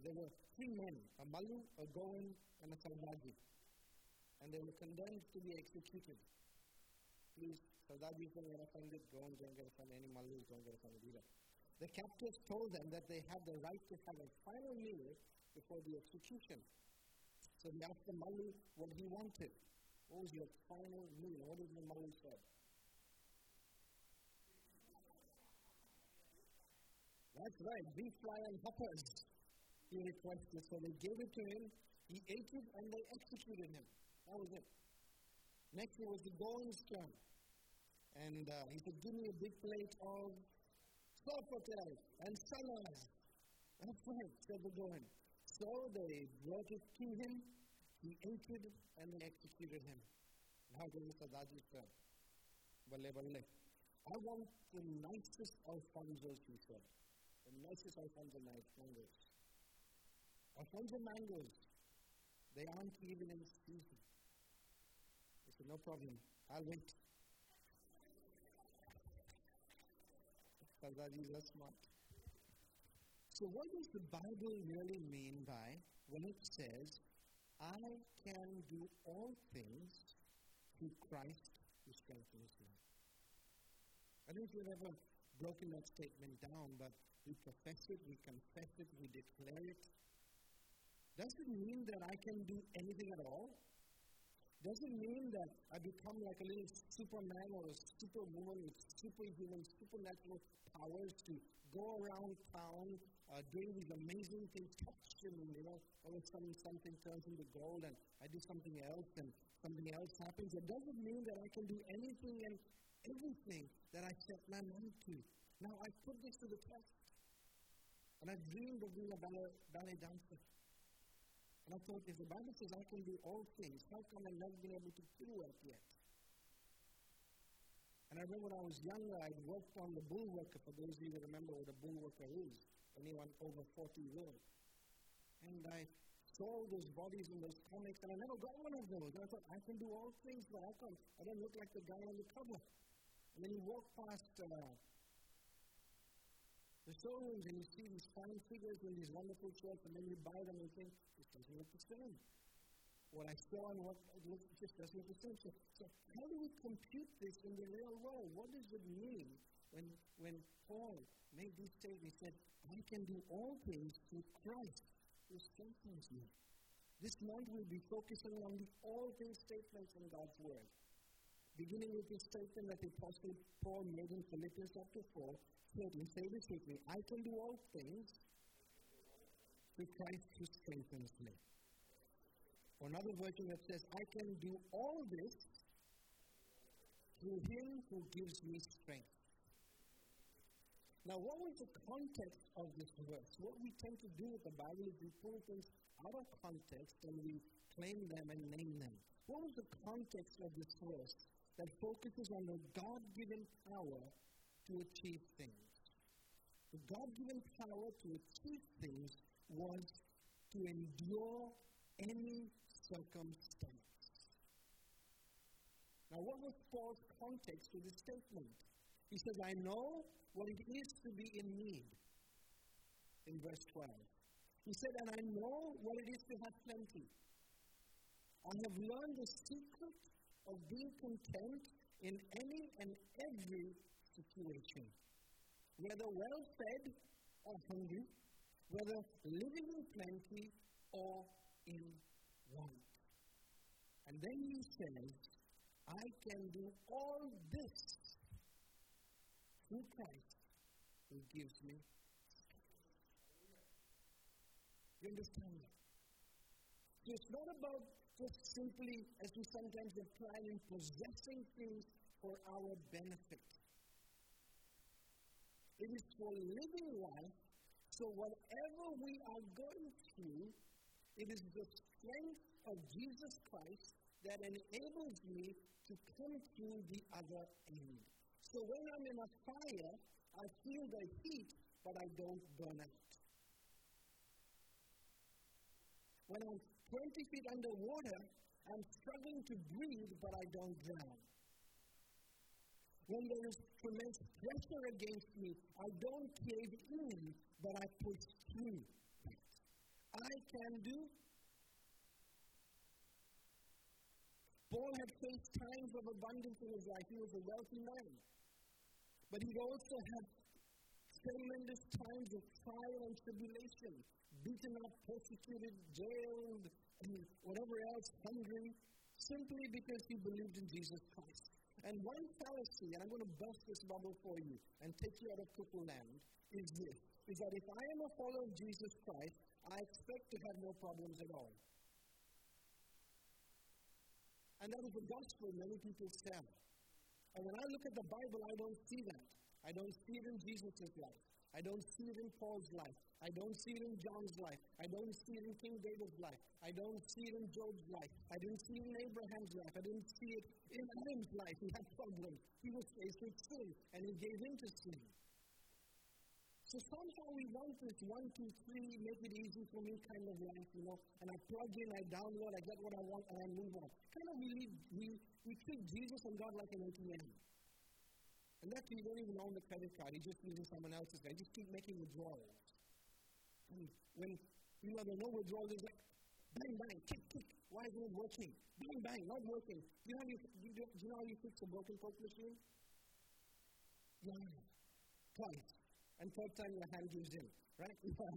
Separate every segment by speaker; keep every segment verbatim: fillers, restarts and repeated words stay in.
Speaker 1: there were three men, a Mallu, a Goan, and a Sardaji. And they were condemned to be executed. Please, Sardajis don't get offended, Goans don't get offended, any Mallus don't get offended either. The captors told them that they had the right to have a final meal before the execution. So they asked the Mallu what he wanted. What was your final meal? What did the Mallu say? That's right, beef fry and hoppers, he requested. So they gave it to him, he ate it, and they executed him. That was it. Next it was the Goan's turn. And uh, he said, give me a big plate of sourputel and salas. That's right, said the Goan. So they brought it to him, he ate it, and they executed him. Now it was Sardaji's turn. Balle balle. I want the nicest Alfonsos, he said. The nicest Alfonso mangoes. Alfonso mangoes, they aren't even in season. He said, no problem, I'll wait. Sardaji is smart. So what does the Bible really mean by when it says, I can do all things through Christ who strengthens me? I don't know if you've ever broken that statement down, but we profess it, we confess it, we declare it. Does it mean that I can do anything at all? Does it mean that I become like a little Superman or a superwoman with superhuman, supernatural powers to go around town uh, doing these amazing things, touch and, you know, all of a sudden something turns into gold and I do something else and something else happens? It doesn't mean that I can do anything and everything that I set my mind to. Now, I put this to the test. And I dreamed of being a ballet, ballet dancer. And I thought, if the Bible says I can do all things, how come I've never been able to pirouette yet? And I remember when I was younger, I'd worked on the bullworker, for those of you who remember what a bullworker is. Anyone over forty will. And I saw all those bodies in those comics, and I never got one of those. And I thought, I can do all things, but how come I don't look like the guy on the cover? And then you walk past uh, the showrooms and you see these fine figures in these wonderful shirts, and then you buy them and think, this doesn't look the same. What I saw and what it looks, it just doesn't look the same. So, so how do we compute this in the real world? What does it mean when, when Paul made these statements? He said, I can do all things through Christ who strengthens me. This month we'll be focusing on the all things statements in God's Word. Beginning with the statement that the Apostle Paul made in Philippians chapter four, and say this with me, I can do all things through Christ who strengthens me. Or another version that says, I can do all this through Him who gives me strength. Now, what was the context of this verse? What we tend to do with the Bible is we pull things out of context and we claim them and name them. What was the context of this verse that focuses on the God-given power to achieve things? The God-given power to achieve things was to endure any circumstance. Now, what was Paul's context to this statement? He says, I know what it is to be in need, in verse twelve. He said, and I know what it is to have plenty. I have learned the secret of being content in any and every situation, whether well-fed or hungry, whether living in plenty or in want. And then he says, I can do all this through Christ who gives me strength. You understand that? So it's not about just simply, as we sometimes imply, in possessing things for our benefit. It is for living life, so whatever we are going through, it is the strength of Jesus Christ that enables me to come through the other end. So when I'm in a fire, I feel the heat, but I don't burn out. When I'm twenty feet underwater, I'm struggling to breathe, but I don't drown. When there is tremendous pressure against me, I don't cave in, but I push through. I can do. Paul had faced times of abundance in his life. He was a wealthy man. But he also had tremendous times of trial and tribulation, beaten up, persecuted, jailed, and whatever else, hungry, simply because he believed in Jesus Christ. And one fallacy, and I'm going to burst this bubble for you and take you out of cripple land, is this, is that if I am a follower of Jesus Christ, I expect to have no problems at all. And that is the gospel many people sell. And when I look at the Bible, I don't see that. I don't see it in Jesus' life. I don't see it in Paul's life. I don't see it in John's life. I don't see it in King David's life. I don't see it in Job's life. I didn't see it in Abraham's life. I didn't see it in Adam's life. He had problems. He was faced with sin, and he gave in to sin. So somehow we want this one, two, three, make it easy for me kind of life, you know, and I plug in, I download, I get what I want, and I move on. Kind of we, leave, we, we treat Jesus and God like an A T M. And that you don't even own the credit card. You're just using someone else's card. You just keep making withdrawals. And when, you know, there are no withdrawals, it's like, bang, bang, kick, kick. Why isn't it working? Bang, bang, not working. Do you know how you, you, do you know how you fix a broken Coke machine? Yeah. Twice. And third time your hand gives in. Right?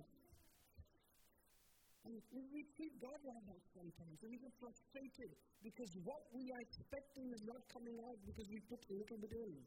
Speaker 1: And we treat God like that sometimes. And we get frustrated because what we are expecting is not coming out because we put a little bit in.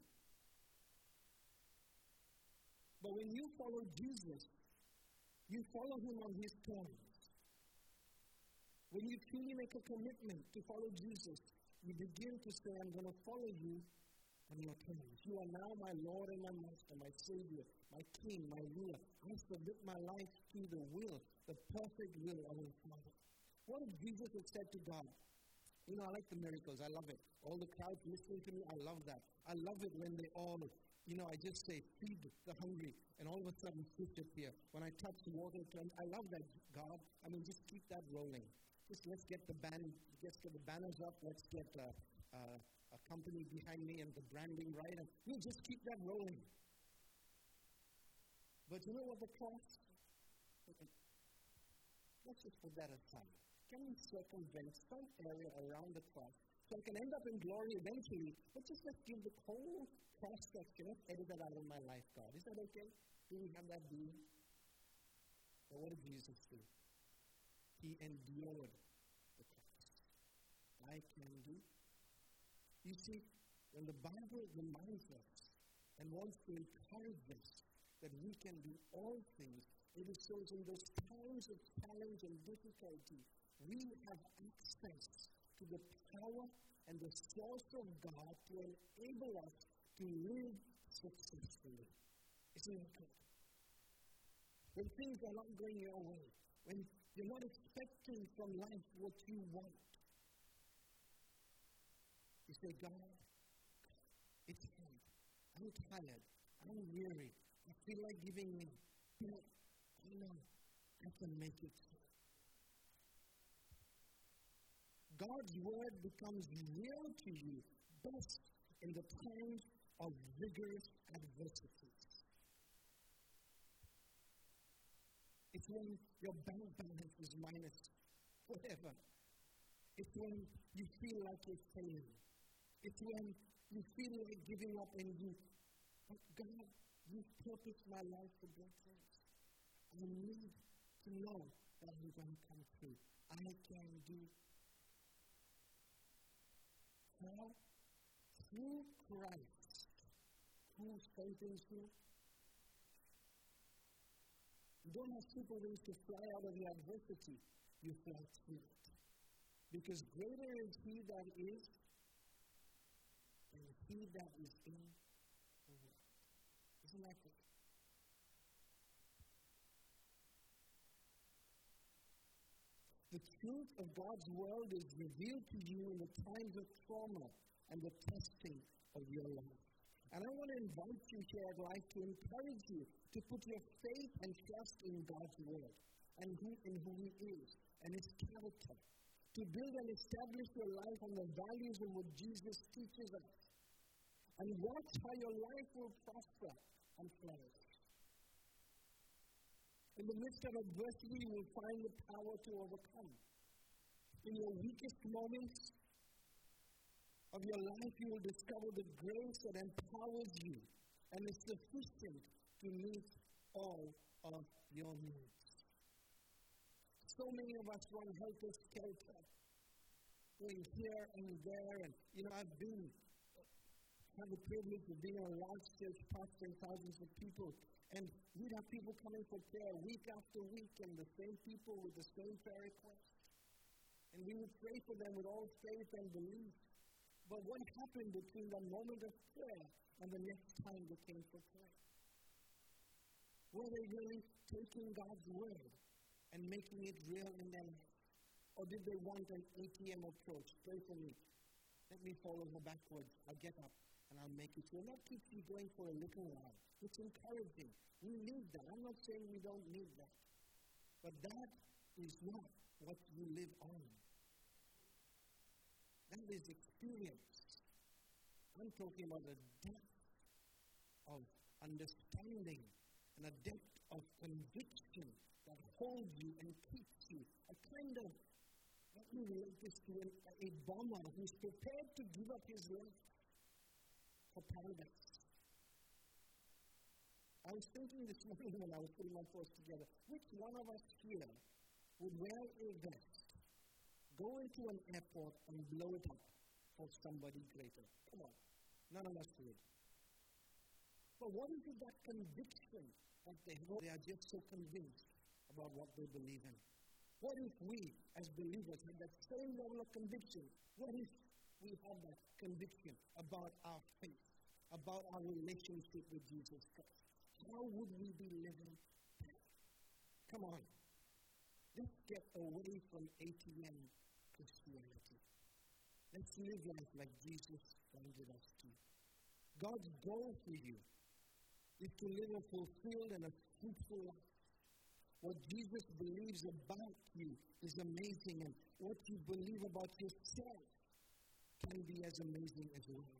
Speaker 1: But when you follow Jesus, you follow him on his terms. When you truly make a commitment to follow Jesus, you begin to say, I'm going to follow you on your terms. You are now my Lord and my Master, my Savior, my King, my ruler. I submit my life to the will, the perfect will of our Father. What if Jesus had said to God? You know, I like the miracles. I love it. All the crowds listening to me, I love that. I love it when they all, you know, I just say, feed the hungry, and all of a sudden fish appear. When I touch the water, I love that, God. I mean, just keep that rolling. Just let's get the band, let's get the banners up. Let's get uh, uh, a company behind me and the branding right, and we'll just keep that rolling. But you know what the cross? Okay. Let's just put that aside. Can we circumvent some area around the cross so I can end up in glory eventually? But just let's give the whole cross section, let's edit that out of my life, God. Is that okay? Do we have that being? But what did Jesus do? He endured the cross. I can do. You see, when the Bible reminds us and wants to encourage us that we can do all things, it is so in those times of challenge and difficulty, we have access to the power and the source of God to enable us to live successfully. Isn't that good? When things are not going your way, when you're not expecting from life what you want, you say, God, it's hard. I'm tired. I'm weary. I feel like giving in. But I know I can make it through. God's word becomes real to you best in the times of vigorous adversities. It's when your bank balance is minus whatever. It's when you feel like you're failing. It's when you feel like giving up and you, but God, you've purposed my life for great things. I need to know that you're going to come through. I can do. How? Through Christ, who strengthens you. You don't have super wings to fly out of the adversity. You fly through it. Because greater is he that is than he that is in the world. Isn't that good? The truth of God's word is revealed to you in the times of trauma and the testing of your life. And I want to invite you here at Life to encourage you to put your faith and trust in God's word and who, in who he is and his character. To build and establish your life on the values of what Jesus teaches us. And watch how your life will prosper and flourish. In the midst of adversity, you will find the power to overcome. In your weakest moments of your life, you will discover the grace that empowers you and is sufficient to meet all of your needs. So many of us run helter skelter, going here and there, and you know, I've been, have the privilege of being a large church pastoring thousands of people, and we'd have people coming for prayer week after week, and the same people with the same prayer request. And we would pray for them with all faith and belief. But what happened between the moment of prayer and the next time they came for prayer? Were they really taking God's word and making it real in their life? Or did they want an A T M approach? Pray for me. Let me fall over backwards. I'll get up and I'll make it through. And that keeps you going for a little while. It's encouraging. We need that. I'm not saying we don't need that. But that is not what you live on. That is experience. I'm talking about a depth of understanding and a depth of conviction that holds you and keeps you. A kind of, let me relate this to a, a bomber who's prepared to give up his life for paradise. I was thinking this morning when I was putting my thoughts together, which one of us here would wear a vest, go into an airport and blow it up for somebody greater? Come on. None of us would. But what is it, that conviction that they have? They are just so convinced about what they believe in. What if we, as believers, have that same level of conviction? What if we have that conviction about our faith, about our relationship with Jesus Christ? How would we be living? Come on. Let's get away from A T M Christianity. Let's live life like Jesus wanted us to. God's goal for you is to live a fulfilled and a fruitful life. What Jesus believes about you is amazing, and what you believe about yourself can be as amazing as well.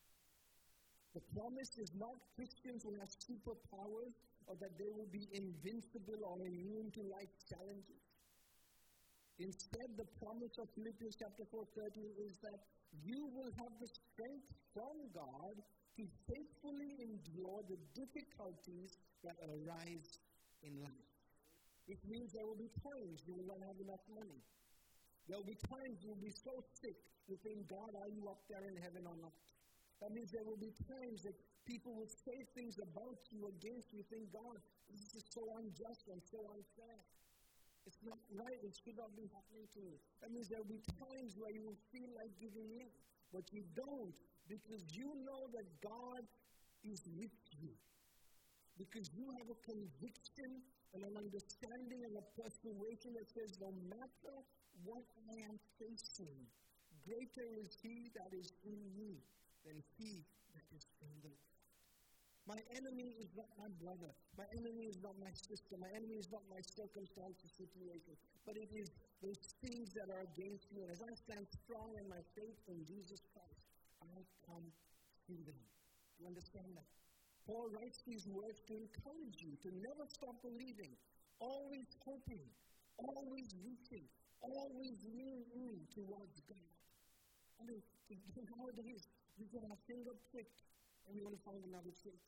Speaker 1: The promise is not Christians will have superpowers or that they will be invincible or immune to life's challenges. Instead, the promise of Philippians chapter four thirteen is that you will have the strength from God to faithfully endure the difficulties that arise in life. It means there will be times you will not have enough money. There will be times you will be so sick, you think, God, are you up there in heaven or not? That means there will be times that people will say things about you, against you, think, God, this is so unjust and so unfair. It's not right, it should not be happening to you. That means there will be times where you will feel like giving in, but you don't, because you know that God is with you. Because you have a conviction and an understanding and a persuasion that says, no matter what I am facing, greater is He that is in me than he that is in the world. My enemy is not my brother. My enemy is not my sister. My enemy is not my circumstance or situation. But it is those things that are against me. And as I stand strong in my faith in Jesus Christ, I come through them. Do you understand that? Paul writes these words to encourage you to never stop believing, always hoping, always reaching, always leaning in towards God. I mean, nowadays, we get our finger pricked and we want to find another church.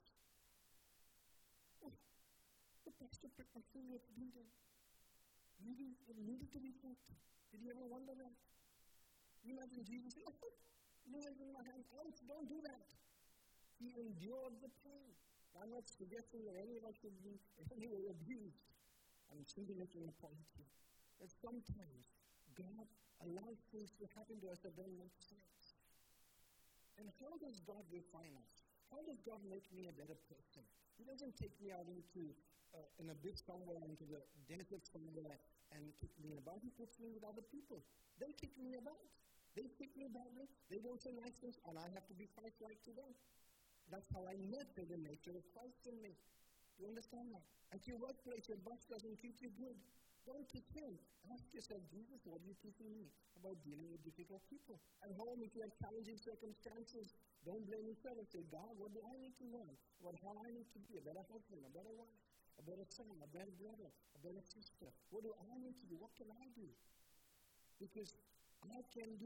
Speaker 1: Oh, the pastor pricked my finger, it's bleeding. Maybe it needed to be pricked. Did you ever wonder that? You imagine Jesus saying, oh, nails in my hands. Oh, don't do that. He endured the pain. I'm not suggesting that any of us should be in any way abused. I'm simply making a point here. That sometimes God allows things to happen to us that don't make sense. And how does God refine us? How does God make me a better person? He doesn't take me out into uh, an abyss somewhere, into the desert somewhere, and kick me about. He puts me with other people. They kick me about. They kick me about me. They don't say nice things, and I have to be Christ-like to them. That's how I nurture the nature of Christ in me. Do you understand that? At your workplace, your boss doesn't treat you good. Don't teach him. Ask yourself, Jesus, what are you teaching me about dealing with difficult people? At home, if you have challenging circumstances, don't blame yourself and say, God, what do I need to learn? About how I need to be a better husband, a better wife? a better son, a better brother, a better sister? What do I need to do? What can I do? Because I can do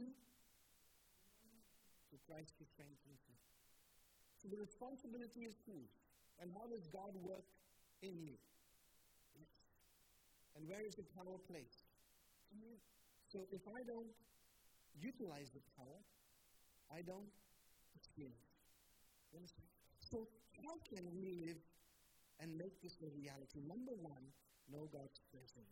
Speaker 1: so Christ who strengthens me. So the responsibility is whose? And how does God work in you? Yes. And where is the power placed? In you. So if I don't utilize the power, I don't experience. You understand? So how can we live and make this a reality? Number one, know God's presence.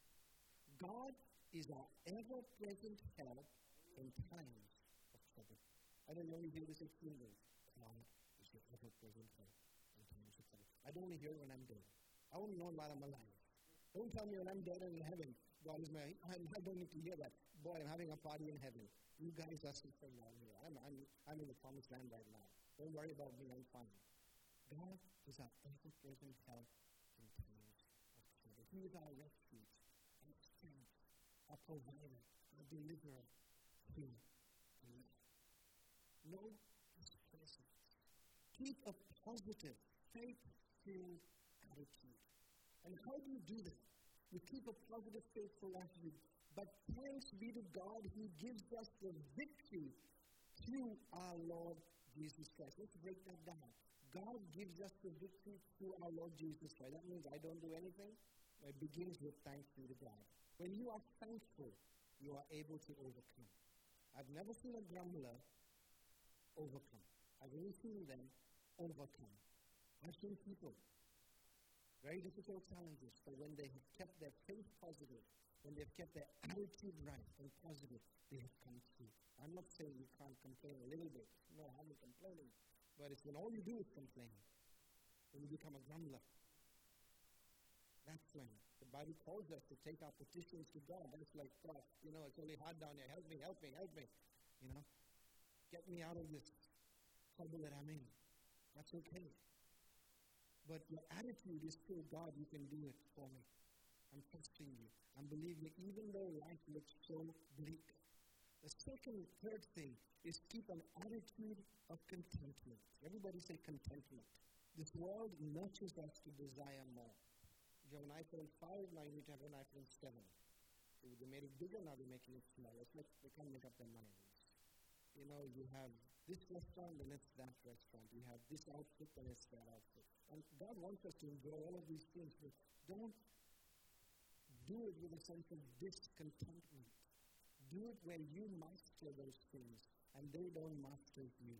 Speaker 1: God is our ever-present help in times of trouble. I don't only hear this extremely. God is your ever-present help in times of trouble. I don't only hear it when I'm dead. I only know it while I'm alive. Don't tell me when I'm dead and in heaven, God is my, I, I don't need to hear that. Boy, I'm having a party in heaven. You guys are suffering down here. I'm, I'm, I'm in the promised land right now. Don't worry about me, I'm fine. God is our ever-present help in times of trouble. He is our refuge, our strength, our provider, our deliverer, through and life. Know His presence. Keep a positive, faithful attitude. And how do you do that? You keep a positive, faithful attitude. But thanks be to God, He gives us the victory through our Lord Jesus Christ. Let's break that down. God gives us the victory through our Lord Jesus Christ. That means I don't do anything. It begins with thanks be to God. When you are thankful, you are able to overcome. I've never seen a grumbler overcome. I've only seen them overcome. I've seen people, very difficult challenges, but when they have kept their faith positive, when they've kept their attitude right and positive, they have come through. I'm not saying you can't complain a little bit. No, I'm not complaining. But it's when all you do is complain, when you become a grumbler. That's when the Bible calls us to take our petitions to God. That's like, God, you know, it's only hard down here. Help me, help me, help me. You know, get me out of this trouble that I'm in. That's okay. But your attitude is still, God, you can do it for me. I'm trusting you. I'm believing you, even though life looks so bleak. The second, third thing is keep an attitude of contentment. Everybody say contentment. This world nurtures us to desire more. You have an iPhone five, now you need to have an iPhone seven. So they made it bigger, now they're making it smaller. It's like they can't make up their minds. You know, you have this restaurant, then it's that restaurant. You have this outfit, then it's that outfit. And God wants us to enjoy all of these things, but don't do it with a sense of discontentment. Do it where you master those things, and they don't master you.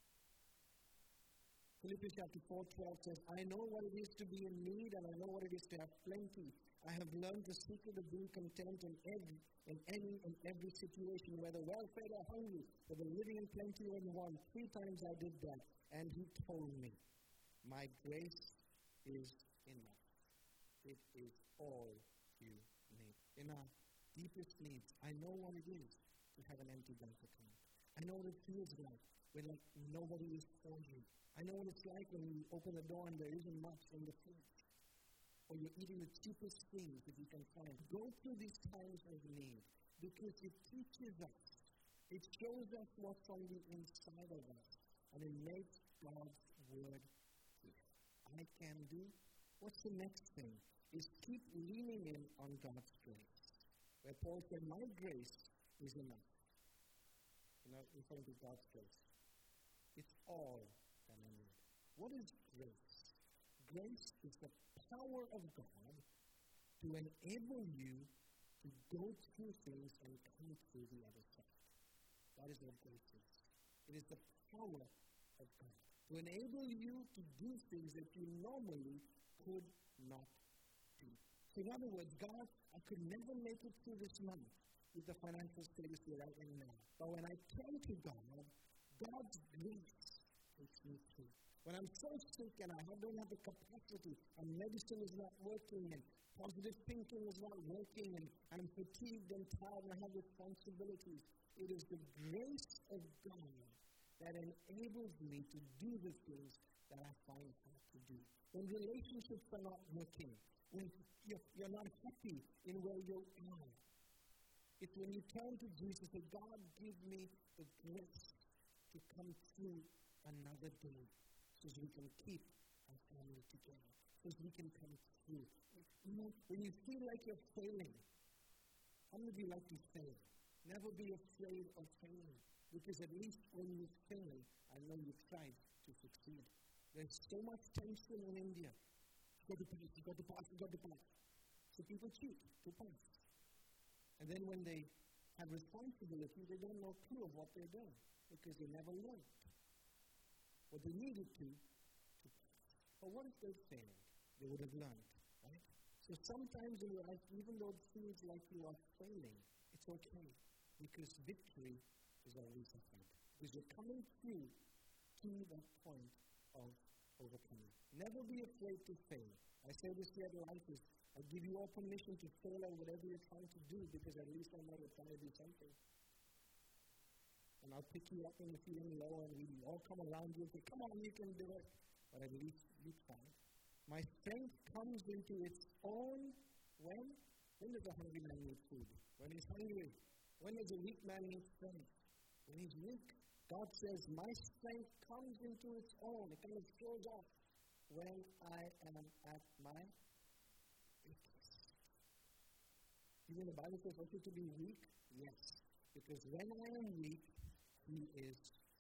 Speaker 1: Philippians chapter four twelve says, I know what it is to be in need, and I know what it is to have plenty. I have learned the secret of being content in every, in any and every situation, whether well-fed or hungry, whether living in plenty or in want. Three times I did that, and He told me, my grace is enough. It is all you need. In our deepest needs, I know what it is to have an empty bank account. I know what it feels like when like nobody is for you. I know what it's like when you open the door and there isn't much in the fridge. Or you're eating the cheapest things that you can find. Go through these times of need because it teaches us. It shows us what's on the inside of us. And it makes God's word true. I can do. What's the next thing? Is keep leaning in on God's grace. Where Paul said, my grace is enough. You know, in front of God's grace. It's all that I need. What is grace? Grace is the power of God to enable you to go through things and come through the other side. That is what grace is. It is the power of God to enable you to do things that you normally could not do. So in other words, God, I could never make it through this month with the financial status we're at in now. But when I turn to God, God's grace takes me through. When I'm so sick and I don't have the capacity and medicine is not working and positive thinking is not working and I'm fatigued and tired and I have responsibilities, it is the grace of God that enables me to do the things that I find hard to do. When relationships are not working, when you're, you're not happy in where you are, it's when you turn to Jesus and say, God, give me the grace to come through another day so we can keep our family together. because we can come through. You know, when you feel like you're failing, how many of you like to fail? Never be afraid of failing, because at least when you fail, I know you tried to succeed. There's so much tension in India. You got to pass, you got to pass, you got to pass. So people cheat to pass. And then when they have responsibility, they don't know a clue of what they're doing, because they never learned what they needed to to pass. But what if they failed? They would have learned, right? So sometimes in your life, even though it feels like you are failing, it's okay, because victory is always ahead. Because you're coming through to that point of overcoming. Never be afraid to fail. I say this here at Life is, I give you all permission to fail at whatever you're trying to do, because at least I know you're trying to do something. And I'll pick you up when you're feeling low, and we all come around you and say, come on, you can do it. But at least you try. My strength comes into its own when? When does a hungry man need food? When he's hungry. When does a weak man need strength? When he's weak. God says, my strength comes into its own. It kind of shows off when I am at my weakest. Even the Bible says, want you to be weak? Yes. Because when I am weak, He is.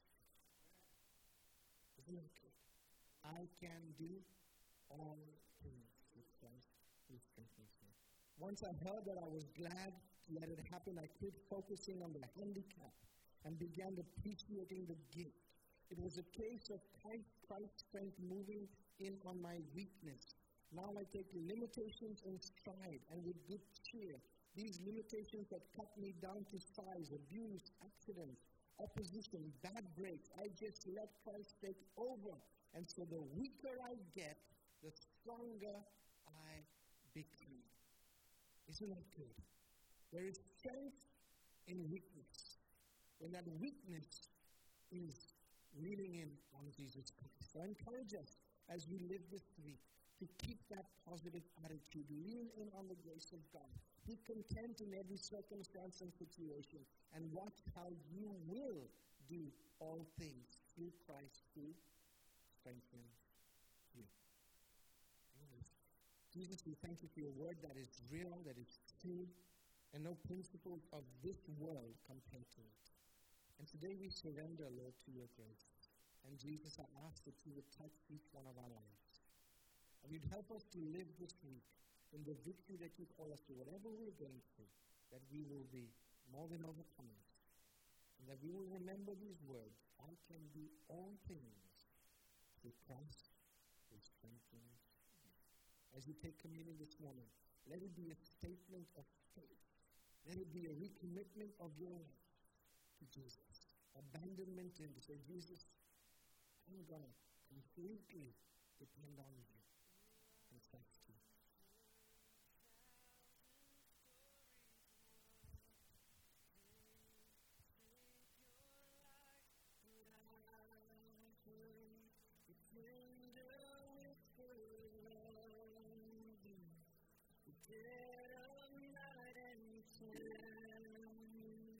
Speaker 1: Isn't it good? I can do all things with Christ who strengthens me. Once I heard that, I was glad to let it happen. I quit focusing on the handicap and began appreciating the gift. It was a case of Christ's strength moving in on my weakness. Now I take the limitations in stride and with good cheer. These limitations that cut me down to size, abuse, accidents, opposition, bad breaks, I just let Christ take over. And so the weaker I get, the stronger I become. Isn't that good? There is strength in weakness. When that weakness is leaning in on Jesus Christ. So I encourage us as we live this week to keep that positive attitude. Lean in on the grace of God. Be content in every circumstance and situation. And watch how you will do all things through Christ who strengthens you. Amen. Jesus, we thank you for your word that is real, that is true, and no principles of this world compare to it. And today we surrender, Lord, to your grace. And Jesus, I ask that you would touch each one of our lives. And you'd help us to live this week in the victory that you call us to, whatever we're going through, that we will be more than overcomers. And that we will remember these words, I can do all things through Christ who strengthens me. As you take communion this morning, let it be a statement of faith. Let it be a recommitment of your life to Jesus. Abandonment in to say, Jesus, I'm going to completely depend on you and trust you.